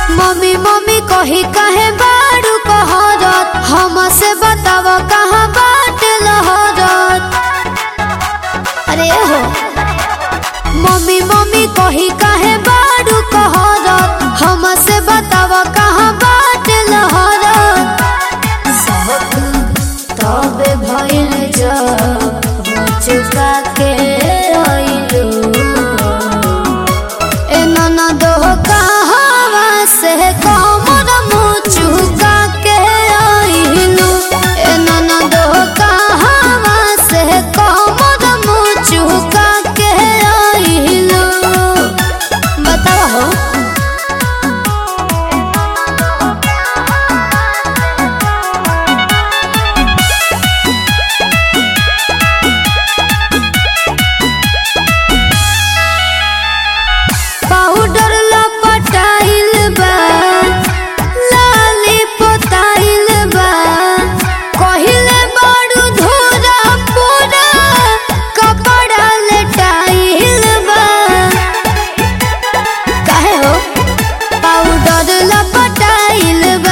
Mummy mummy कही कहे बारू कहरत, हमसे बताव कहाँ बाट लहरत। अरे हो मम्मी मम्मी कही कहे बारू कहरत, हमसे बताव कहाँ बाट लहरत। तबे भइल जब चुका के आइलू, ए ननदो कहवा से कमर मुँह चुका के आइलू, ए ननदो कहवा से कमर मुँह चुका के आइलू। बताओ हो पाउडर लपटाइल बा, लाली पोताइल बा, कहिले बड़ू धोरा पूरा कपड़ा लेटाइल बा। काहे हो पाउडर लपटाइल बा,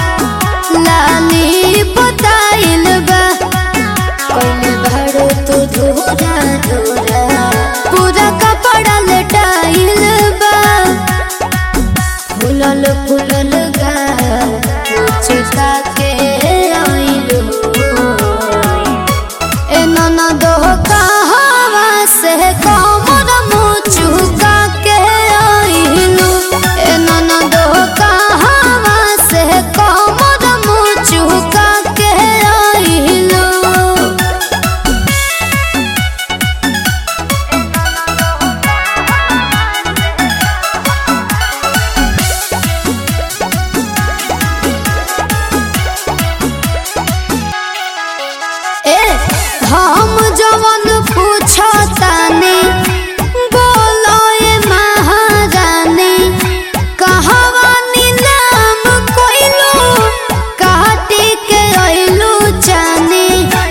लाली पोताइल बा, कहिले बड़ू तू धोरा धोरा पूरा कपड़ा लेटाइल बा। फुलल फुलल गाल चुका के आइलू, ए ननदो कहवा से कमर मुँह चुका के आइलू, ए ननदो कहवा से कमर मुँह चुका के आइलू। ए हम जवन पूछतानी बोलो ए महारानी, कहवा नीलाम कोइलू काटी के आइलू जानी।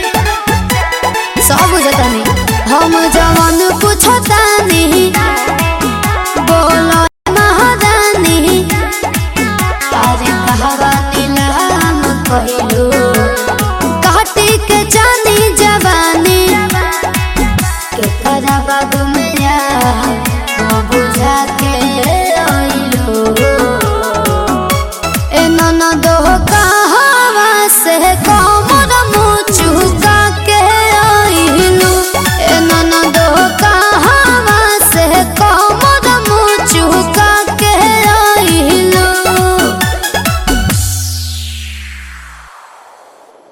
सब बुझतानी हम जवन पूछतानी बोलो ए महारानी, अरे कहवा नीलाम कोइलू काटी के जानी जवानी के करा बाबू मेरा वो बुझा के आइलू, ए ननदो कहवा से